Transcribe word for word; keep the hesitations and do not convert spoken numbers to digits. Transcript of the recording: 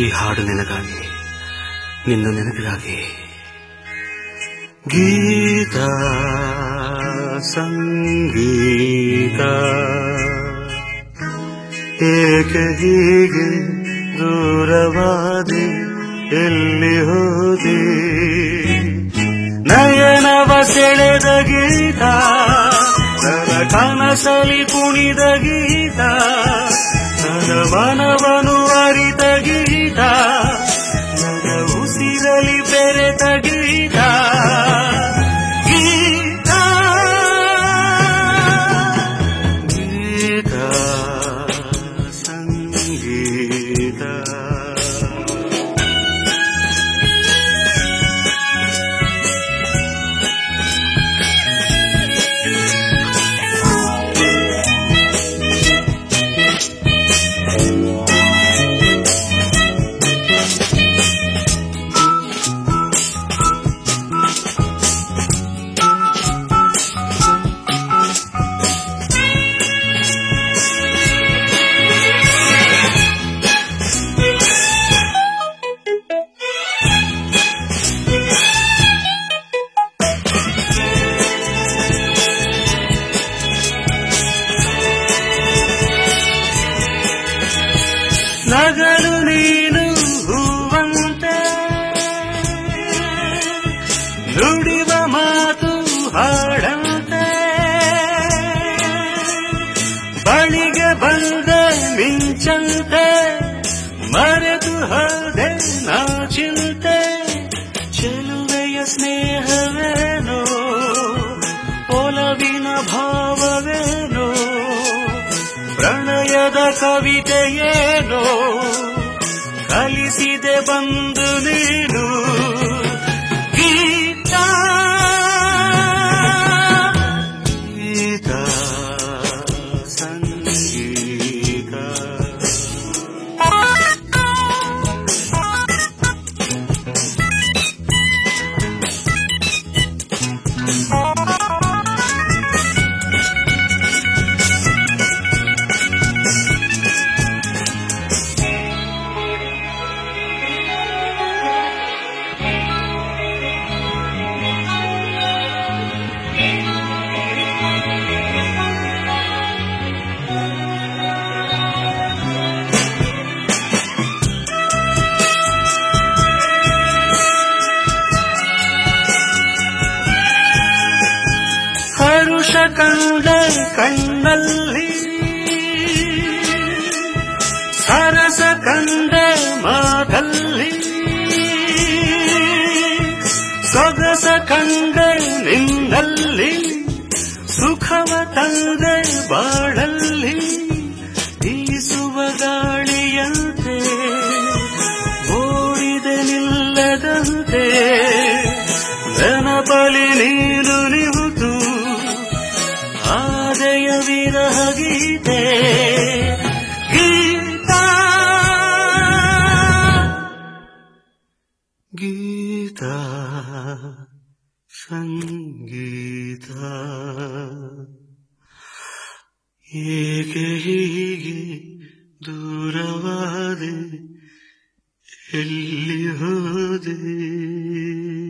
ಈ ಹಾಡು ನಿನಗಾಗಿ, ನಿನ್ನ ನೆನಪಿಗಾಗಿ. ಗೀತ ಸಂಗೀತ ಏಕೆ ಹೀಗೆ ದೂರವಾದೆ, ಎಲ್ಲಿ ಹೋದೆ? ನಯನವ ಸೆಳೆದ ಗೀತ, ನನ್ನ ಕನಸಲಿ ಕುಣಿದ ಗೀತ, ನನ್ನ ಮನವನು ಅರಿತ ಗೀತ, ನನ್ನ ಉಸಿರಲಿ ಬೆರೆತ ಗೀತ. ಗೀತ ಗೀತ ಸಂಗೀತ. ನಗಲು ನೀನು ಹೂವಂತೆ, ನುಡಿವ ಮಾತು ಹಾಡಂತೆ, ಬಳಿಗೆ ಬಂದ ಮಿಂಚಂತೆ, ಮರೆತು ಹೋದೆ ನಾ ಚಿಂತೆ. ಚೆಲುವೆಯ ಸ್ನೇಹವೇನೋ, ಒಲವಿನ ಭಾವವೇನೋ, ಪ್ರಣಯದ ಕವಿತೆಯೇನೋ, ಕಲಿಸಿದೆ ಬಂದು ನೀನು. ಗೀತ ಗೀತ ಸಂಗೀತ. ಹರುಷ ಕಂಡ ಕಣ್ಣಲ್ಲಿ, ಸರಸ ಕಂಡ ಮಾತಲ್ಲಿ, ಸೊಗಸ ಕಂಡ ನಿನ್ನಲ್ಲಿ, ಸುಖವ ತಂದ ಬಾಳಲ್ಲಿ, ಬೀಸುವ ಗಾಳಿಯಂತೆ, ಓಡಿದೆ ನಿಲ್ಲದಂತೆ, ನೆನಪಲಿ ನೀನು ನಿಹುತು ಆದಯ ವಿರಹ ಗೀತೆ. ಗೀತ ಗೀತ ಸಂಗೀತ. ಏಕೆ ಹೀಗೆ ದೂರವಾದೆ, ಎಲ್ಲಿ ಹೋದೆ?